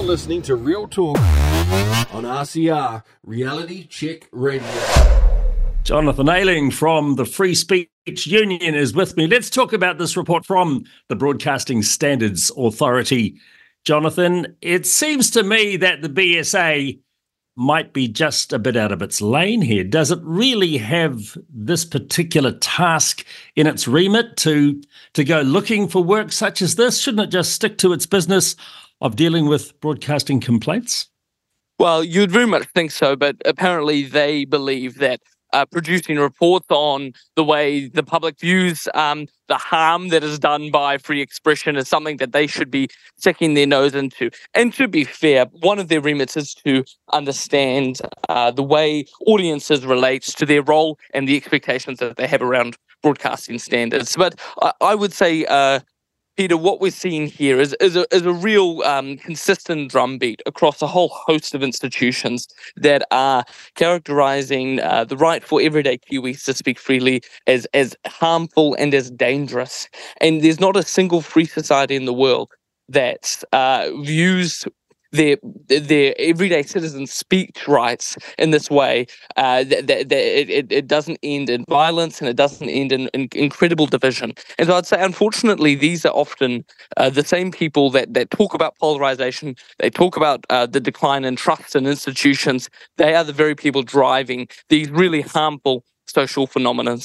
listening to Real Talk on RCR, Reality Check Radio. Jonathan Ayling from the Free Speech Union is with me. Let's talk about this report from the Broadcasting Standards Authority. Jonathan, it seems to me that the BSA might be just a bit out of its lane here. Does it really have this particular task in its remit to go looking for work such as this? Shouldn't it just stick to its business of dealing with broadcasting complaints? Well, you'd very much think so, but apparently they believe that producing reports on the way the public views the harm that is done by free expression is something that they should be sticking their nose into. And to be fair, one of their remits is to understand the way audiences relate to their role and the expectations that they have around broadcasting standards. But I would say, Peter, what we're seeing here is a real consistent drumbeat across a whole host of institutions that are characterizing the right for everyday Kiwis to speak freely as harmful and as dangerous. And there's not a single free society in the world that views their everyday citizens' speech rights in this way. It doesn't end in violence and it doesn't end in incredible division. And so I'd say, unfortunately, these are often the same people that talk about polarization. They talk about the decline in trust in institutions. They are the very people driving these really harmful social phenomena.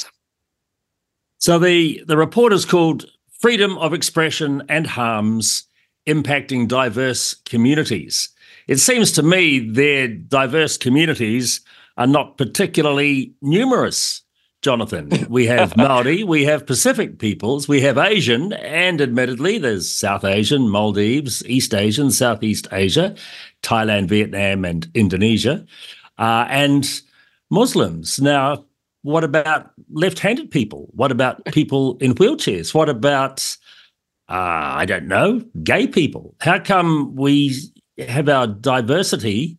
So the report is called Freedom of Expression and Harms Impacting Diverse Communities. It seems to me their diverse communities are not particularly numerous, Jonathan. We have Māori, we have Pacific peoples, we have Asian, and admittedly there's South Asian, Maldives, East Asian, Southeast Asia, Thailand, Vietnam, and Indonesia, and Muslims. Now, what about left-handed people? What about people in wheelchairs? What about I don't know, gay people? How come we have our diverse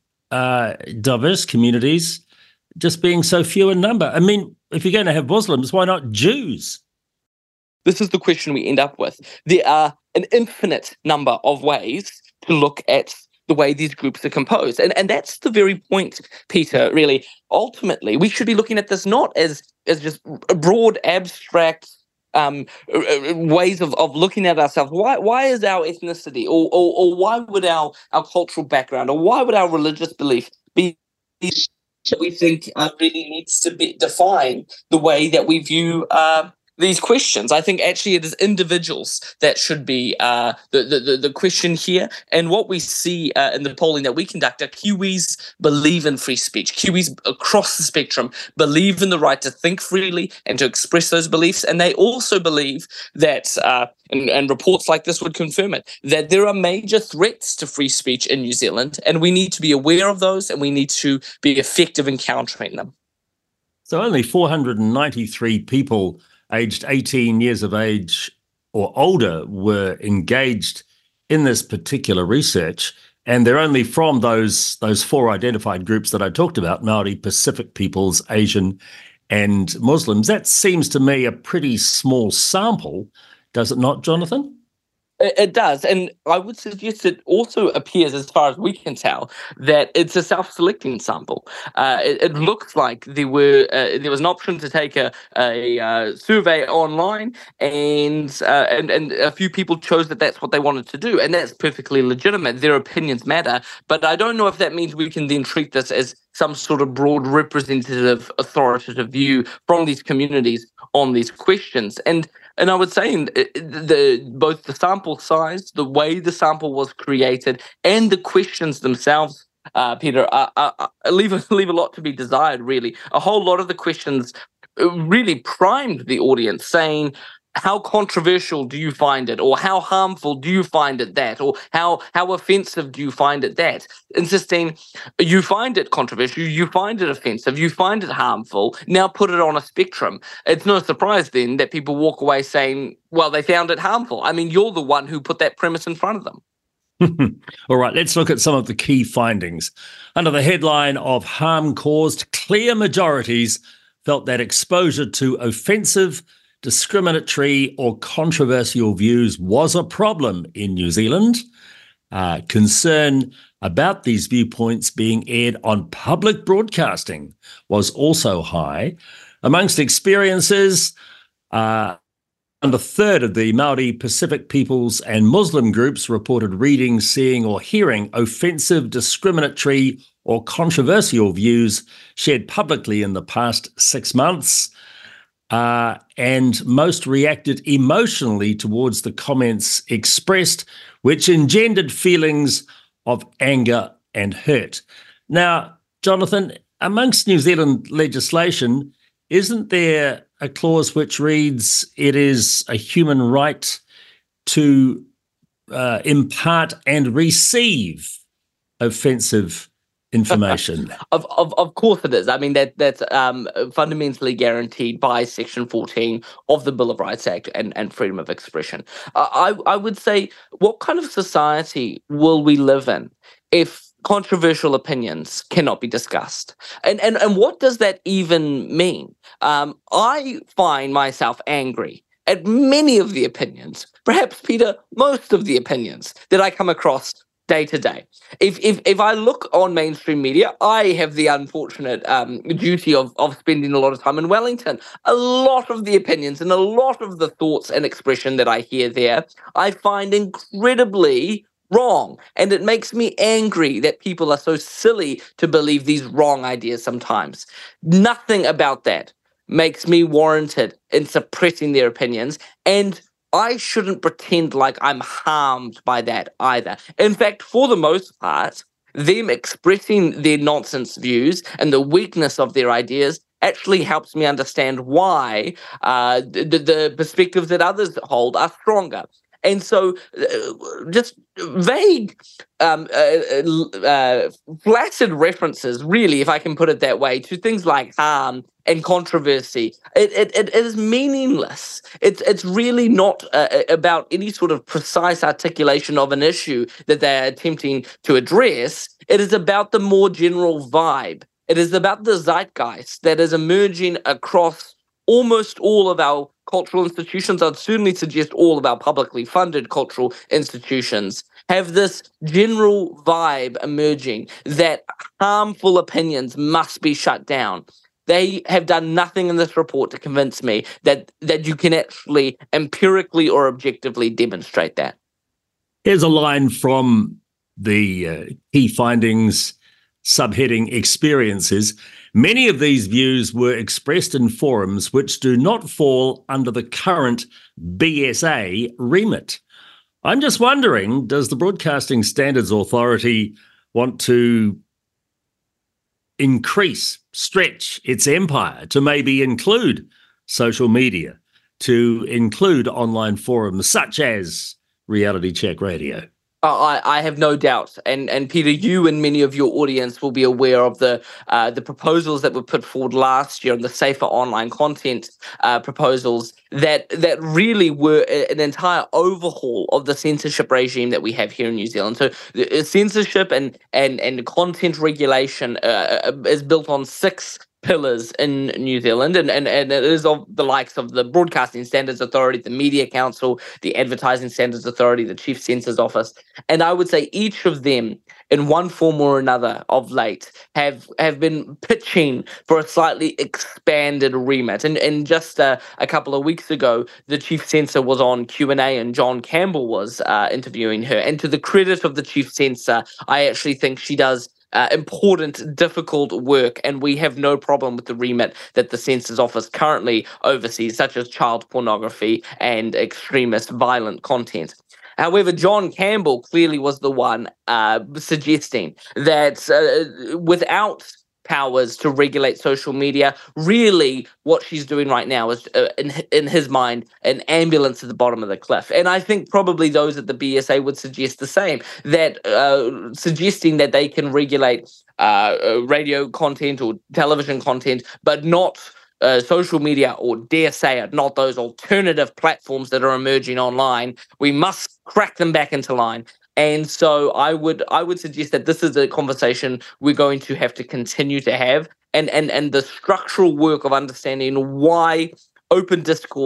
communities just being so few in number? I mean, if you're going to have Muslims, why not Jews? This is the question we end up with. There are an infinite number of ways to look at the way these groups are composed. And that's the very point, Peter, really. Ultimately, we should be looking at this not as just a broad, abstract ways of looking at ourselves. Why is our ethnicity or why would our cultural background or why would our religious belief be that we think really needs to define the way that we view these questions? I think actually it is individuals that should be the question here. And what we see in the polling that we conduct are Kiwis believe in free speech. Kiwis across the spectrum believe in the right to think freely and to express those beliefs. And they also believe that, and reports like this would confirm it, that there are major threats to free speech in New Zealand. And we need to be aware of those and we need to be effective in countering them. So only 493 people aged 18 years of age or older were engaged in this particular research, and they're only from those four identified groups that I talked about: Māori, Pacific peoples, Asian, and Muslims. That seems to me a pretty small sample, does it not, Jonathan? It does, and I would suggest it also appears, as far as we can tell, that it's a self-selecting sample. It looks like there was an option to take a survey online, and a few people chose that's what they wanted to do, and that's perfectly legitimate. Their opinions matter, but I don't know if that means we can then treat this as some sort of broad representative, authoritative view from these communities on these questions. And I would say both the sample size, the way the sample was created, and the questions themselves, Peter, leave a lot to be desired, really. A whole lot of the questions really primed the audience, saying, how controversial do you find it? Or how harmful do you find it that? Or how offensive do you find it that? Insisting, you find it controversial, you find it offensive, you find it harmful, now put it on a spectrum. It's no surprise then that people walk away saying, well, they found it harmful. I mean, you're the one who put that premise in front of them. All right, let's look at some of the key findings. Under the headline of harm caused, clear majorities felt that exposure to offensive, discriminatory or controversial views was a problem in New Zealand. Concern about these viewpoints being aired on public broadcasting was also high. Amongst experiences, and a third of the Māori, Pacific peoples and Muslim groups reported reading, seeing or hearing offensive, discriminatory or controversial views shared publicly in the past 6 months. And most reacted emotionally towards the comments expressed, which engendered feelings of anger and hurt. Now, Jonathan, amongst New Zealand legislation, isn't there a clause which reads it is a human right to impart and receive offensive information? Of course it is. I mean, that's fundamentally guaranteed by Section 14 of the Bill of Rights Act and freedom of expression. I would say, what kind of society will we live in if controversial opinions cannot be discussed? And what does that even mean? I find myself angry at many of the opinions, perhaps, Peter, most of the opinions that I come across day to day. If I look on mainstream media, I have the unfortunate duty of spending a lot of time in Wellington. A lot of the opinions and a lot of the thoughts and expression that I hear there, I find incredibly wrong. And it makes me angry that people are so silly to believe these wrong ideas sometimes. Nothing about that makes me warranted in suppressing their opinions, and I shouldn't pretend like I'm harmed by that either. In fact, for the most part, them expressing their nonsense views and the weakness of their ideas actually helps me understand why the perspectives that others hold are stronger. And so just vague, flaccid references, really, if I can put it that way, to things like harm and controversy, it is meaningless. It's really not about any sort of precise articulation of an issue that they're attempting to address. It is about the more general vibe. It is about the zeitgeist that is emerging across almost all of our cultural institutions. I'd certainly suggest all of our publicly funded cultural institutions have this general vibe emerging that harmful opinions must be shut down. They have done nothing in this report to convince me that you can actually empirically or objectively demonstrate that. Here's a line from the key findings subheading experiences. Many of these views were expressed in forums which do not fall under the current BSA remit. I'm just wondering, does the Broadcasting Standards Authority want to stretch its empire to maybe include social media, to include online forums such as Reality Check Radio? I have no doubt, and Peter, you and many of your audience will be aware of the proposals that were put forward last year, and the safer online content proposals that really were an entire overhaul of the censorship regime that we have here in New Zealand. So censorship and content regulation is built on 6 pillars in New Zealand, and it is of the likes of the Broadcasting Standards Authority, the Media Council, the Advertising Standards Authority, the Chief Censor's Office. And I would say each of them, in one form or another of late, have been pitching for a slightly expanded remit. And just a couple of weeks ago, the Chief Censor was on Q&A and John Campbell was interviewing her. And to the credit of the Chief Censor, I actually think she does important, difficult work, and we have no problem with the remit that the Censor's Office currently oversees, such as child pornography and extremist violent content. However, John Campbell clearly was the one suggesting that without powers to regulate social media, really what she's doing right now is, in his mind, an ambulance at the bottom of the cliff. And I think probably those at the BSA would suggest the same, that suggesting that they can regulate radio content or television content, but not social media, or dare say it, not those alternative platforms that are emerging online. We must crack them back into line. And so I would suggest that this is a conversation we're going to have to continue to have, and the structural work of understanding why open discourse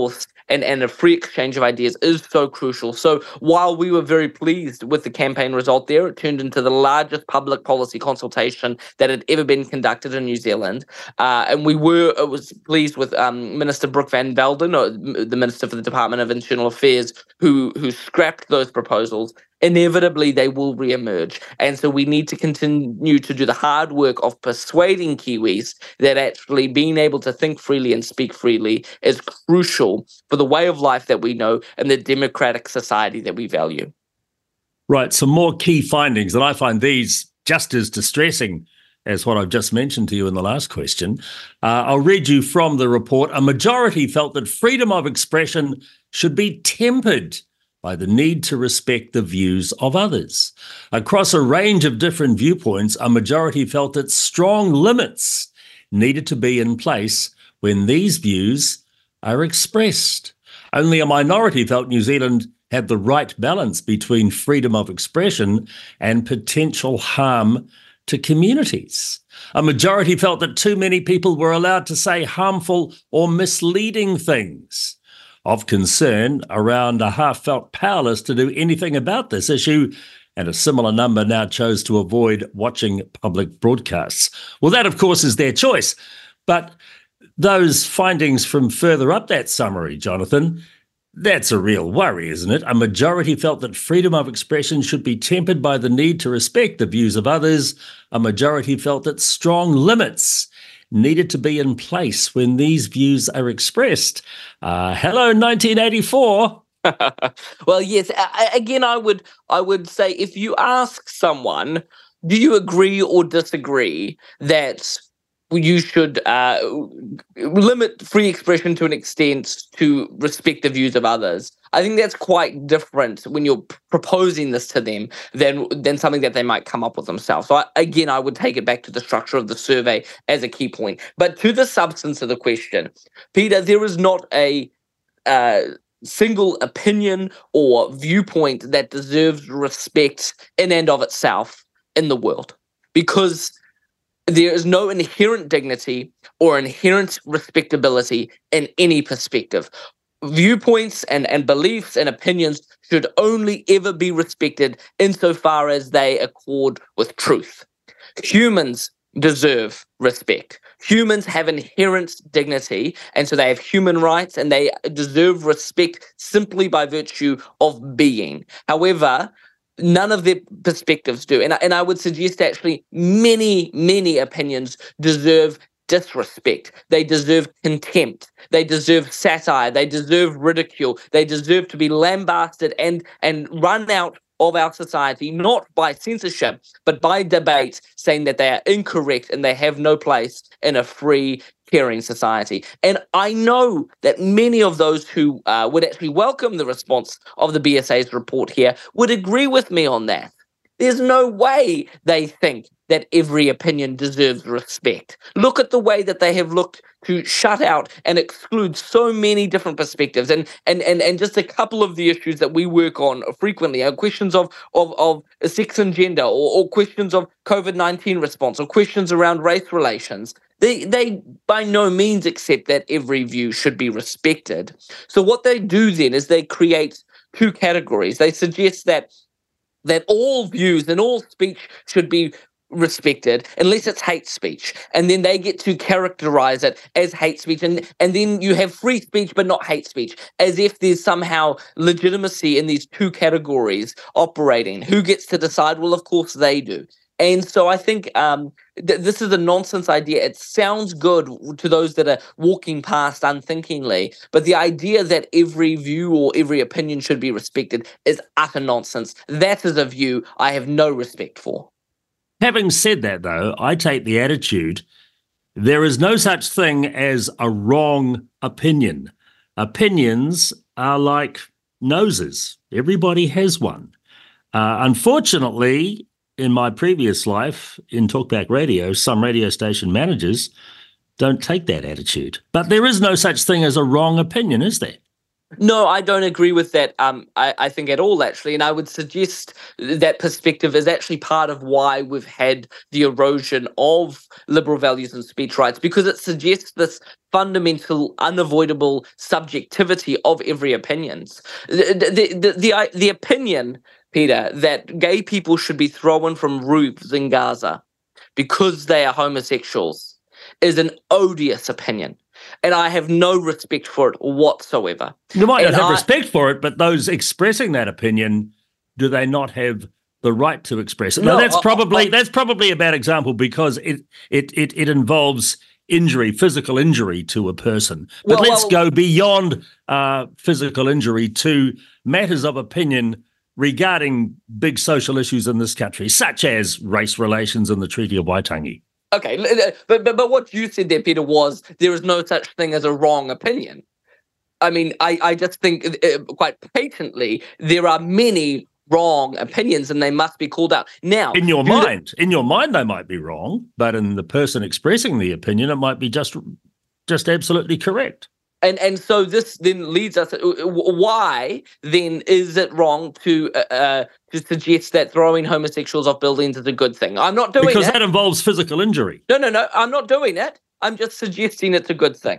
and a free exchange of ideas is so crucial. So while we were very pleased with the campaign result there, it turned into the largest public policy consultation that had ever been conducted in New Zealand. And was pleased with Minister Brooke Van Velden, or the Minister for the Department of Internal Affairs, who scrapped those proposals. Inevitably, they will reemerge. And so we need to continue to do the hard work of persuading Kiwis that actually being able to think freely and speak freely is crucial for the way of life that we know and the democratic society that we value. Right. Some more key findings, and I find these just as distressing as what I've just mentioned to you in the last question. I'll read you from the report. A majority felt that freedom of expression should be tempered by the need to respect the views of others. Across a range of different viewpoints, a majority felt that strong limits needed to be in place when these views are expressed. Only a minority felt New Zealand had the right balance between freedom of expression and potential harm to communities. A majority felt that too many people were allowed to say harmful or misleading things. Of concern, around a half felt powerless to do anything about this issue, and a similar number now chose to avoid watching public broadcasts. Well, that, of course, is their choice. But those findings from further up that summary, Jonathan, that's a real worry, isn't it? A majority felt that freedom of expression should be tempered by the need to respect the views of others. A majority felt that strong limits needed to be in place when these views are expressed. Hello, 1984. Well, yes. Again, I would say, if you ask someone, do you agree or disagree that you should limit free expression to an extent to respect the views of others? I think that's quite different when you're proposing this to them than something that they might come up with themselves. So I would take it back to the structure of the survey as a key point. But to the substance of the question, Peter, there is not a single opinion or viewpoint that deserves respect in and of itself in the world, because there is no inherent dignity or inherent respectability in any perspective. Viewpoints and beliefs and opinions should only ever be respected insofar as they accord with truth. Humans deserve respect. Humans have inherent dignity, and so they have human rights, and they deserve respect simply by virtue of being. However, none of their perspectives do. And I would suggest actually many opinions deserve disrespect. They deserve contempt. They deserve satire. They deserve ridicule. They deserve to be lambasted and run out of our society, not by censorship, but by debate, saying that they are incorrect and they have no place in a free, caring society. And I know that many of those who would actually welcome the response of the BSA's report here would agree with me on that. There's no way they think that every opinion deserves respect. Look at the way that they have looked to shut out and exclude so many different perspectives. And just a couple of the issues that we work on frequently are questions of sex and gender, or questions of COVID-19 response, or questions around race relations. They by no means accept that every view should be respected. So what they do then is they create two categories. They suggest that all views and all speech should be respected unless it's hate speech, and then they get to characterize it as hate speech, and then you have free speech but not hate speech, as if there's somehow legitimacy in these two categories operating. Who gets to decide? Well, of course they do. And so I think this is a nonsense idea. It sounds good to those that are walking past unthinkingly, but the idea that every view or every opinion should be respected is utter nonsense. That is a view I have no respect for. Having said that, though, I take the attitude there is no such thing as a wrong opinion. Opinions are like noses. Everybody has one. Unfortunately, in my previous life in Talkback Radio, some radio station managers don't take that attitude. But there is no such thing as a wrong opinion, is there? No, I don't agree with that. I think at all, actually, and I would suggest that perspective is actually part of why we've had the erosion of liberal values and speech rights, because it suggests this fundamental, unavoidable subjectivity of every opinions. The opinion, Peter, that gay people should be thrown from roofs in Gaza because they are homosexuals is an odious opinion. And I have no respect for it whatsoever. You might not have respect for it, but those expressing that opinion, do they not have the right to express it? No, that's probably a bad example, because it involves injury, physical injury to a person. But let's go beyond physical injury to matters of opinion regarding big social issues in this country, such as race relations and the Treaty of Waitangi. Okay, but what you said there, Peter, was there is no such thing as a wrong opinion. I mean, I just think quite patently there are many wrong opinions, and they must be called out. Now, in your mind, they might be wrong, but in the person expressing the opinion, it might be just absolutely correct. And so this then leads us. Why then is it wrong to suggest that throwing homosexuals off buildings is a good thing? I'm not doing it. Because that involves physical injury. No. I'm not doing it. I'm just suggesting it's a good thing.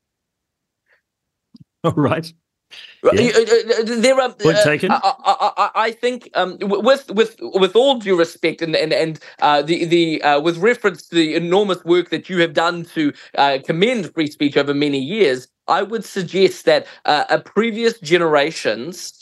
All right. Yeah. There are. Point taken. I think, with all due respect, and with reference to the enormous work that you have done to commend free speech over many years, I would suggest that a previous generation's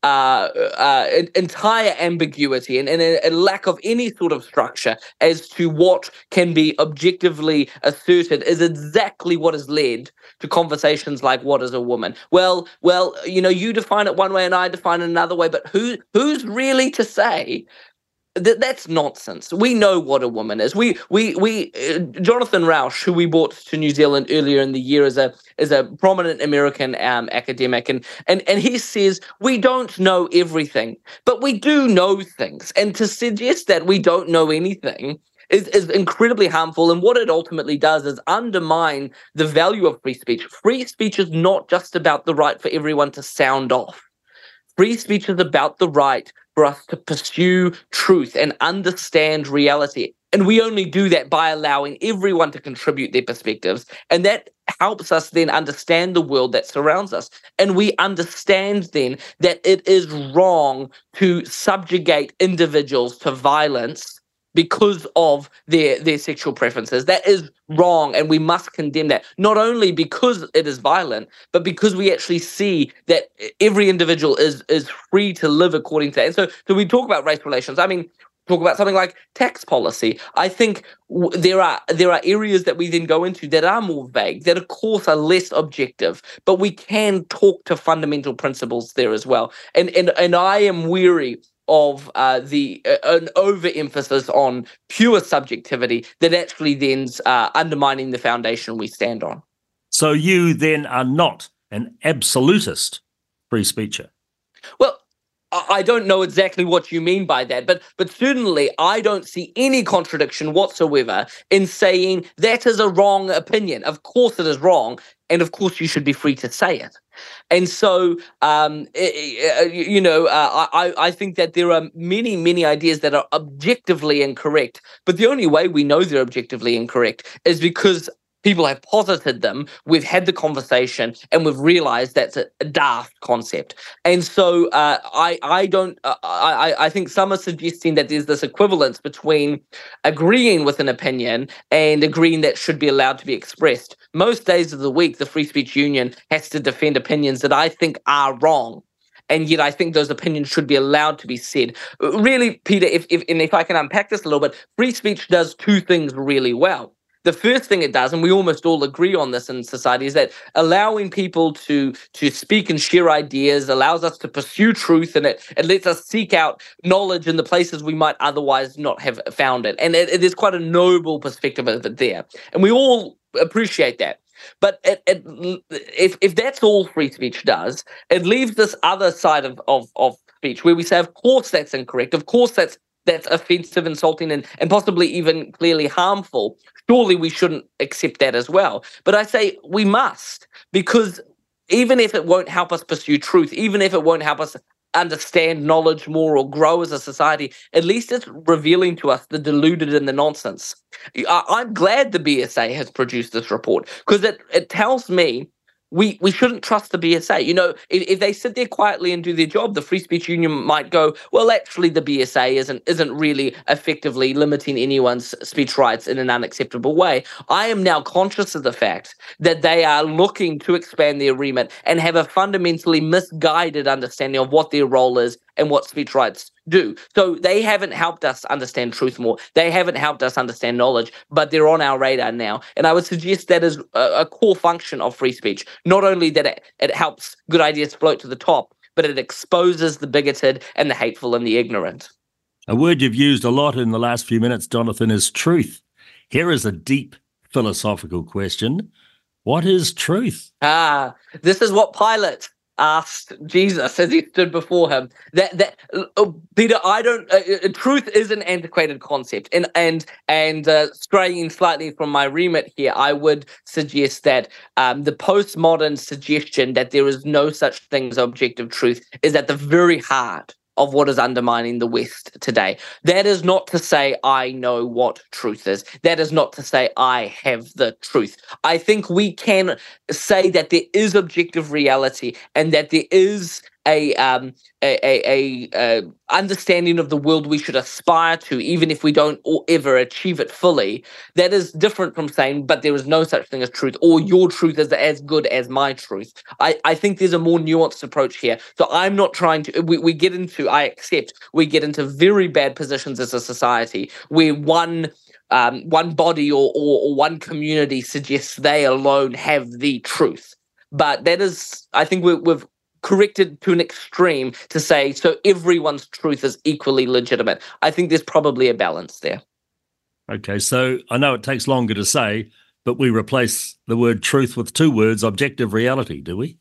entire ambiguity and a lack of any sort of structure as to what can be objectively asserted is exactly what has led to conversations like, what is a woman? Well, you define it one way and I define it another way, but who's really to say? That's nonsense. We know what a woman is. We Jonathan Rauch, who we brought to New Zealand earlier in the year, is a prominent American academic, and he says we don't know everything, but we do know things. And to suggest that we don't know anything is incredibly harmful. And what it ultimately does is undermine the value of free speech. Free speech is not just about the right for everyone to sound off. Free speech is about the right for us to pursue truth and understand reality. And we only do that by allowing everyone to contribute their perspectives. And that helps us then understand the world that surrounds us. And we understand then that it is wrong to subjugate individuals to violence because of their sexual preferences. That is wrong, and we must condemn that, not only because it is violent, but because we actually see that every individual is free to live according to that. And so we talk about race relations. I mean, talk about something like tax policy. I think there are areas that we then go into that are more vague, that of course are less objective, but we can talk to fundamental principles there as well. And I am weary of an overemphasis on pure subjectivity that actually then's undermining the foundation we stand on. So you then are not an absolutist free speecher? Well, I don't know exactly what you mean by that, but certainly I don't see any contradiction whatsoever in saying that is a wrong opinion. Of course it is wrong, and of course you should be free to say it. And so, I think that there are many, many ideas that are objectively incorrect, but the only way we know they're objectively incorrect is because people have posited them, we've had the conversation, and we've realized that's a daft concept. And so I think some are suggesting that there's this equivalence between agreeing with an opinion and agreeing that should be allowed to be expressed. Most days of the week, the Free Speech Union has to defend opinions that I think are wrong. And yet I think those opinions should be allowed to be said. Really, Peter, if I can unpack this a little bit, free speech does two things really well. The first thing it does, and we almost all agree on this in society, is that allowing people to speak and share ideas allows us to pursue truth, and it lets us seek out knowledge in the places we might otherwise not have found it. And it is quite a noble perspective of it there. And we all appreciate that. But if that's all free speech does, it leaves this other side of speech where we say, of course that's incorrect, of course that's offensive, insulting, and possibly even clearly harmful. Surely we shouldn't accept that as well. But I say we must, because even if it won't help us pursue truth, even if it won't help us understand knowledge more or grow as a society, at least it's revealing to us the deluded and the nonsense. I'm glad the BSA has produced this report, because it tells me we shouldn't trust the BSA. You know, if they sit there quietly and do their job, the Free Speech Union might go, well, actually, the BSA isn't really effectively limiting anyone's speech rights in an unacceptable way. I am now conscious of the fact that they are looking to expand their remit and have a fundamentally misguided understanding of what their role is and what speech rights do. So they haven't helped us understand truth more. They haven't helped us understand knowledge, but they're on our radar now. And I would suggest that is a core function of free speech. Not only that it helps good ideas float to the top, but it exposes the bigoted and the hateful and the ignorant. A word you've used a lot in the last few minutes, Jonathan, is truth. Here is a deep philosophical question. What is truth? This is what Pilate asked Jesus as he stood before him. Peter, I don't. Truth is an antiquated concept, and straying slightly from my remit here, I would suggest that the postmodern suggestion that there is no such thing as objective truth is at the very heart of what is undermining the West today. That is not to say I know what truth is. That is not to say I have the truth. I think we can say that there is objective reality and that there is a understanding of the world we should aspire to, even if we don't ever achieve it fully. That is different from saying, but there is no such thing as truth, or your truth is as good as my truth. I think there's a more nuanced approach here. So I'm not trying to, we get into very bad positions as a society where one body or one community suggests they alone have the truth. But that is, I think we've corrected to an extreme to say, so everyone's truth is equally legitimate. I think there's probably a balance there. Okay, so I know it takes longer to say, but we replace the word truth with two words, objective reality, do we?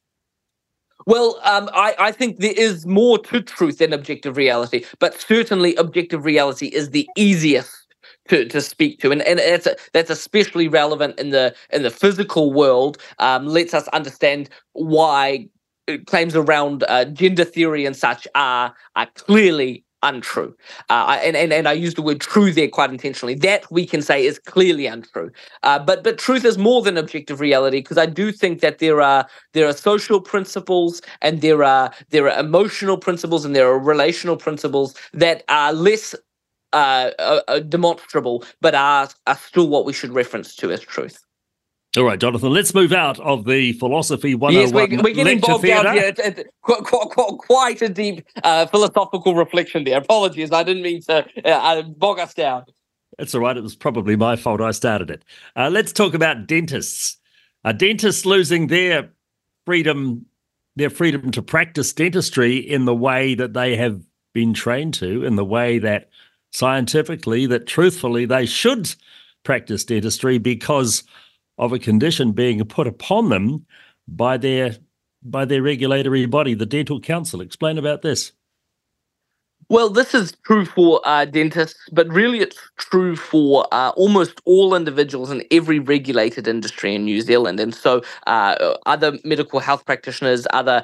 Well, I think there is more to truth than objective reality, but certainly objective reality is the easiest to speak to, and that's especially relevant in the physical world. Lets us understand why claims around gender theory and such are clearly untrue. And I use the word true there quite intentionally. That we can say is clearly untrue. But truth is more than objective reality, because I do think that there are social principles and there are emotional principles and there are relational principles that are less demonstrable, but are still what we should reference to as truth. All right, Jonathan, let's move out of the Philosophy 101 Yes, we're getting bogged down here. It's quite a deep philosophical reflection there. Apologies, I didn't mean to bog us down. That's all right. It was probably my fault. I started it. Let's talk about dentists. Dentists losing their freedom to practice dentistry in the way that they have been trained to, in the way that scientifically, that truthfully they should practice dentistry because of a condition being put upon them by their regulatory body, the Dental Council. Explain about this. Well, this is true for dentists, but really it's true for almost all individuals in every regulated industry in New Zealand. And so other medical health practitioners, other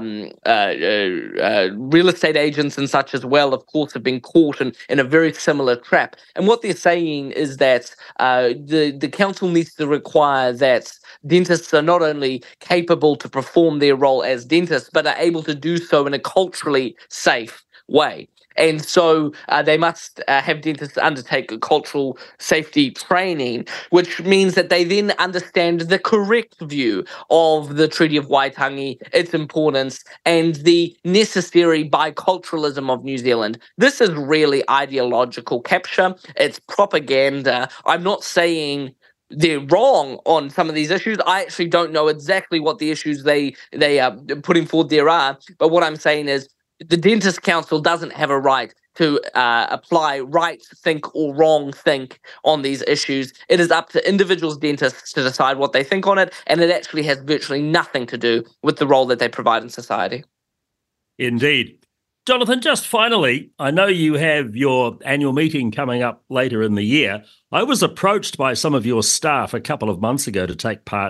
real estate agents and such as well, of course, have been caught in a very similar trap. And what they're saying is that the council needs to require that dentists are not only capable to perform their role as dentists, but are able to do so in a culturally safe way. And so they must have dentists undertake a cultural safety training, which means that they then understand the correct view of the Treaty of Waitangi, its importance, and the necessary biculturalism of New Zealand. This is really ideological capture. It's propaganda. I'm not saying they're wrong on some of these issues. I actually don't know exactly what the issues they are putting forward there are. But what I'm saying is, the Dentist Council doesn't have a right to apply right think or wrong think on these issues. It is up to individual dentists to decide what they think on it, and it actually has virtually nothing to do with the role that they provide in society. Indeed. Jonathan, just finally, I know you have your annual meeting coming up later in the year. I was approached by some of your staff a couple of months ago to take part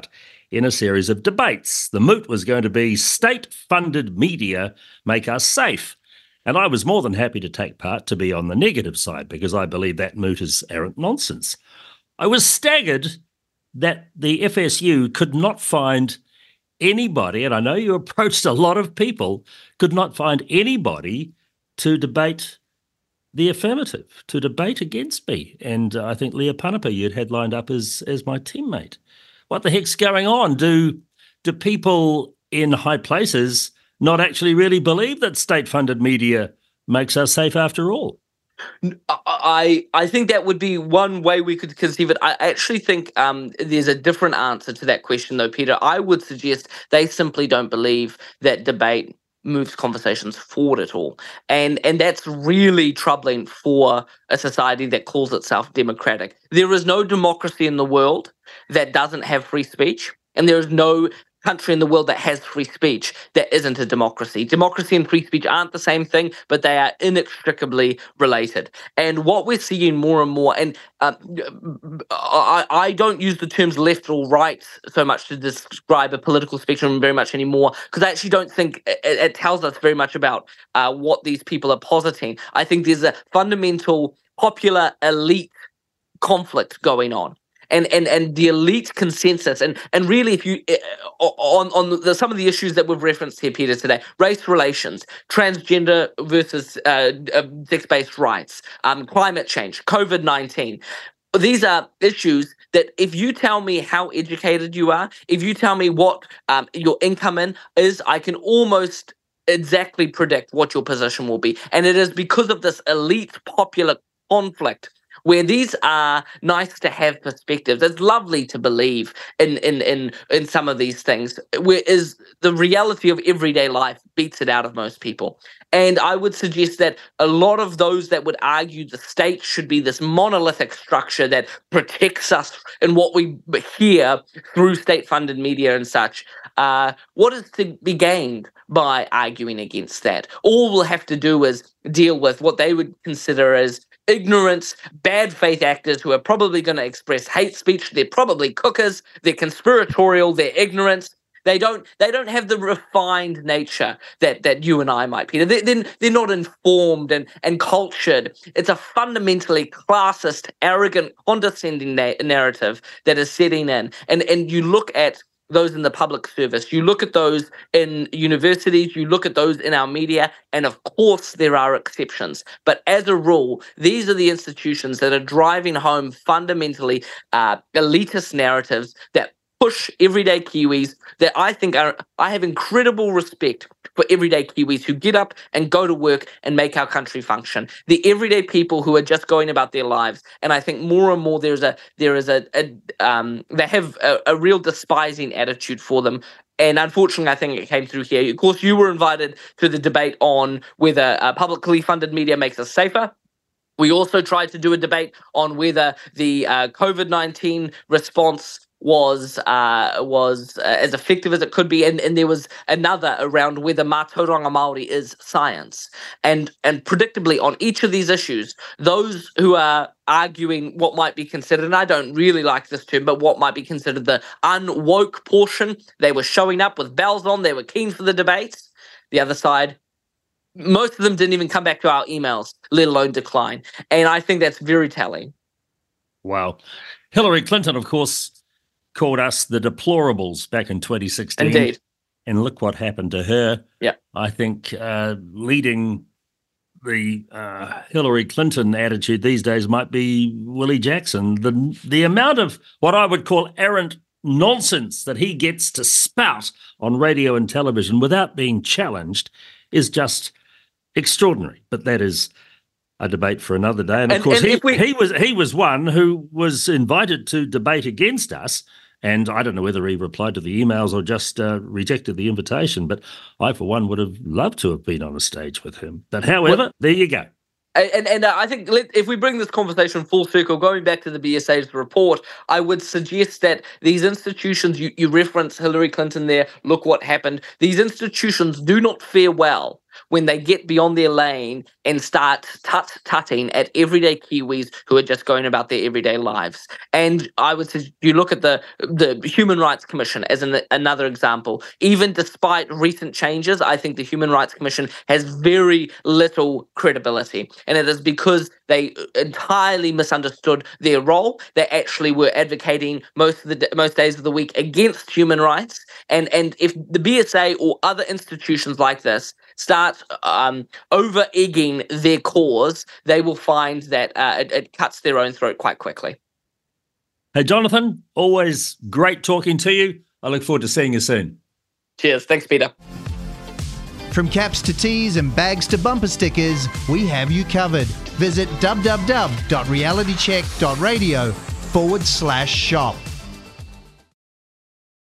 in a series of debates. The moot was going to be state-funded media make us safe. And I was more than happy to take part to be on the negative side because I believe that moot is arrant nonsense. I was staggered that the FSU could not find anybody, and I know you approached a lot of people, could not find anybody to debate the affirmative, to debate against me. And I think Leah Panapa you'd had lined up as my teammate. What the heck's going on? Do people in high places not actually really believe that state-funded media makes us safe after all? I think that would be one way we could conceive it. I actually think there's a different answer to that question, though, Peter. I would suggest they simply don't believe that debate moves conversations forward at all. And that's really troubling for a society that calls itself democratic. There is no democracy in the world that doesn't have free speech, and there is no country in the world that has free speech that isn't a democracy. Democracy and free speech aren't the same thing, but they are inextricably related. And what we're seeing more and more, and I don't use the terms left or right so much to describe a political spectrum very much anymore, because I actually don't think it tells us very much about what these people are positing. I think there's a fundamental popular elite conflict going on. And the elite consensus, and really, if you on some of the issues that we've referenced here, Peter, today, race relations, transgender versus sex-based rights, climate change, COVID-19. These are issues that if you tell me how educated you are, if you tell me what your income is, I can almost exactly predict what your position will be. And it is because of this elite popular conflict where these are nice to have perspectives. It's lovely to believe in some of these things, whereas the reality of everyday life beats it out of most people. And I would suggest that a lot of those that would argue the state should be this monolithic structure that protects us in what we hear through state-funded media and such, what is to be gained by arguing against that? All we'll have to do is deal with what they would consider as ignorance, bad faith actors who are probably going to express hate speech. They're probably cookers. They're conspiratorial. They're ignorant. They don't have the refined nature that you and I might, Peter. They're not informed and cultured. It's a fundamentally classist, arrogant, condescending narrative that is setting in. And you look at those in the public service, you look at those in universities, you look at those in our media, and of course there are exceptions. But as a rule, these are the institutions that are driving home fundamentally elitist narratives that push everyday Kiwis that I have incredible respect for everyday Kiwis who get up and go to work and make our country function. The everyday people who are just going about their lives. And I think more and more they have a real despising attitude for them. And unfortunately, I think it came through here. Of course, you were invited to the debate on whether publicly funded media makes us safer. We also tried to do a debate on whether the COVID-19 response was as effective as it could be, and there was another around whether Mātauranga Māori is science. And predictably, on each of these issues, those who are arguing what might be considered, and I don't really like this term, but what might be considered the unwoke portion, they were showing up with bells on, they were keen for the debates. The other side, most of them didn't even come back to our emails, let alone decline. And I think that's very telling. Wow. Hillary Clinton, of course, called us the deplorables back in 2016. Indeed. And look what happened to her. Yeah. I think leading the Hillary Clinton attitude these days might be Willie Jackson. The amount of what I would call errant nonsense that he gets to spout on radio and television without being challenged is just extraordinary. But that is a debate for another day. And of course, he was one who was invited to debate against us. And I don't know whether he replied to the emails or just rejected the invitation. But I, for one, would have loved to have been on a stage with him. But however, there you go. And I think if we bring this conversation full circle, going back to the BSA's report, I would suggest that these institutions, you reference Hillary Clinton there, look what happened. These institutions do not fare well when they get beyond their lane and start tutting at everyday Kiwis who are just going about their everyday lives. And I would say you look at the Human Rights Commission as another example. Even despite recent changes, I think the Human Rights Commission has very little credibility. And it is because they entirely misunderstood their role. They actually were advocating most days of the week against human rights. And if the BSA or other institutions like this start over-egging their cause, they will find that it cuts their own throat quite quickly. Hey, Jonathan, always great talking to you. I look forward to seeing you soon. Cheers. Thanks, Peter. From caps to tees and bags to bumper stickers, we have you covered. Visit www.realitycheck.radio/shop.